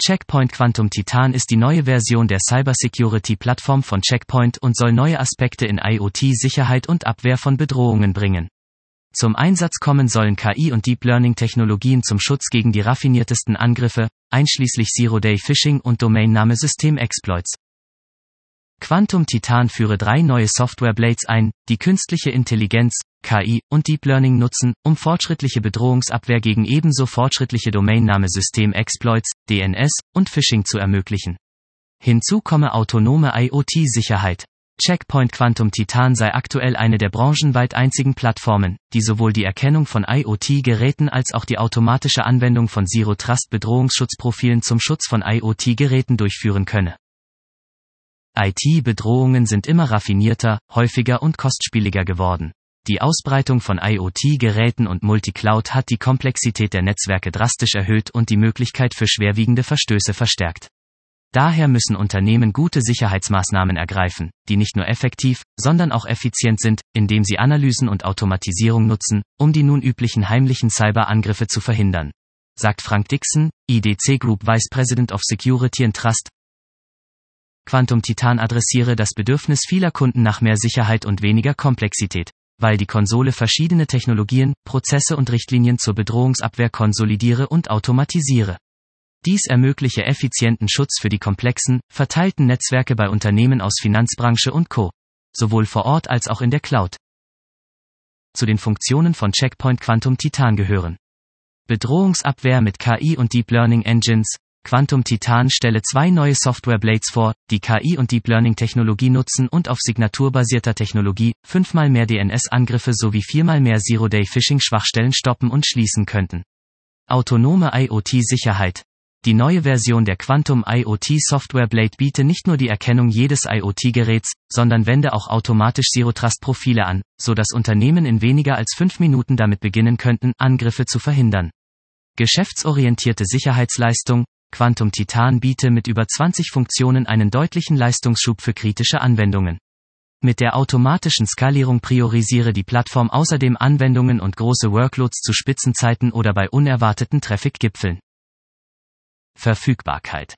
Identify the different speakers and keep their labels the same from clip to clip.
Speaker 1: Check Point Quantum Titan ist die neue Version der Cybersecurity-Plattform von Check Point und soll neue Aspekte in IoT-Sicherheit und Abwehr von Bedrohungen bringen. Zum Einsatz kommen sollen KI- und Deep Learning-Technologien zum Schutz gegen die raffiniertesten Angriffe, einschließlich Zero-Day-Phishing und Domainname-System-Exploits. Quantum Titan führe 3 neue Software-Blades ein, die künstliche Intelligenz, KI und Deep Learning nutzen, um fortschrittliche Bedrohungsabwehr gegen ebenso fortschrittliche Domainname-System-Exploits, DNS, und Phishing zu ermöglichen. Hinzu komme autonome IoT-Sicherheit. Check Point Quantum Titan sei aktuell eine der branchenweit einzigen Plattformen, die sowohl die Erkennung von IoT-Geräten als auch die automatische Anwendung von Zero-Trust-Bedrohungsschutzprofilen zum Schutz von IoT-Geräten durchführen könne. IT-Bedrohungen sind immer raffinierter, häufiger und kostspieliger geworden. Die Ausbreitung von IoT-Geräten und Multicloud hat die Komplexität der Netzwerke drastisch erhöht und die Möglichkeit für schwerwiegende Verstöße verstärkt. Daher müssen Unternehmen gute Sicherheitsmaßnahmen ergreifen, die nicht nur effektiv, sondern auch effizient sind, indem sie Analysen und Automatisierung nutzen, um die nun üblichen heimlichen Cyberangriffe zu verhindern, sagt Frank Dixon, IDC Group Vice President of Security and Trust. Quantum Titan adressiere das Bedürfnis vieler Kunden nach mehr Sicherheit und weniger Komplexität, weil die Konsole verschiedene Technologien, Prozesse und Richtlinien zur Bedrohungsabwehr konsolidiere und automatisiere. Dies ermögliche effizienten Schutz für die komplexen, verteilten Netzwerke bei Unternehmen aus Finanzbranche und Co., sowohl vor Ort als auch in der Cloud. Zu den Funktionen von Check Point Quantum Titan gehören: Bedrohungsabwehr mit KI und Deep Learning Engines. Quantum Titan stelle 2 neue Software-Blades vor, die KI und Deep Learning-Technologie nutzen und auf signaturbasierter Technologie 5-mal mehr DNS-Angriffe sowie 4-mal mehr Zero-Day-Phishing-Schwachstellen stoppen und schließen könnten. Autonome IoT-Sicherheit. Die neue Version der Quantum IoT Software Blade biete nicht nur die Erkennung jedes IoT-Geräts, sondern wende auch automatisch Zero-Trust-Profile an, so dass Unternehmen in weniger als 5 Minuten damit beginnen könnten, Angriffe zu verhindern. Geschäftsorientierte Sicherheitsleistung. Quantum Titan biete mit über 20 Funktionen einen deutlichen Leistungsschub für kritische Anwendungen. Mit der automatischen Skalierung priorisiere die Plattform außerdem Anwendungen und große Workloads zu Spitzenzeiten oder bei unerwarteten Traffic-Gipfeln. Verfügbarkeit.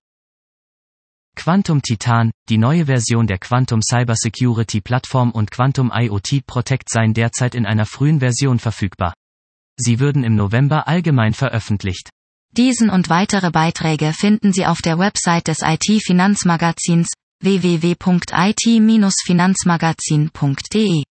Speaker 1: Quantum Titan, die neue Version der Quantum Cybersecurity Plattform und Quantum IoT Protect seien derzeit in einer frühen Version verfügbar. Sie würden im November allgemein veröffentlicht.
Speaker 2: Diesen und weitere Beiträge finden Sie auf der Website des IT-Finanzmagazins www.it-finanzmagazin.de.